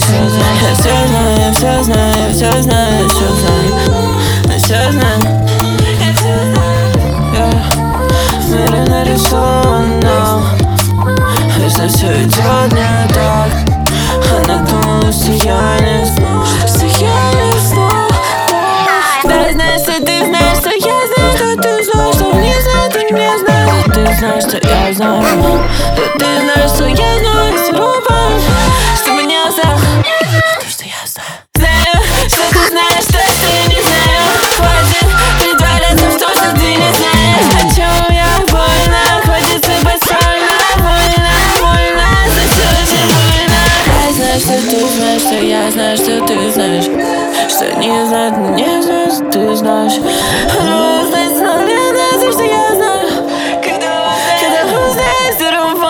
Я все знаю, я все знаю, я все знаю, я все знаю. Я все знаю. В мире нарисовано, если все идет не так. Она думала, что я не знаю, что я не знаю. Да, знаешь, что ты знаешь, что я знаю, что ты знаешь, что не знаю, ты не знаешь. Ты знаешь, что я знаю, да ты знаешь, что я знаю, все равно, что меня зовут, потому что я знаю. Знаю, что ты знаешь, что ты не знаешь. Хватит притворяться, что ты не знаешь. О чем я больно, хочется больно, больно, зачем очень больно. Я знаю, что ты знаешь, что я знаю, что ты знаешь, что не знаю, не знаю, что ты знаешь. Но знать, что я знаю, когда узнаешь, все равно.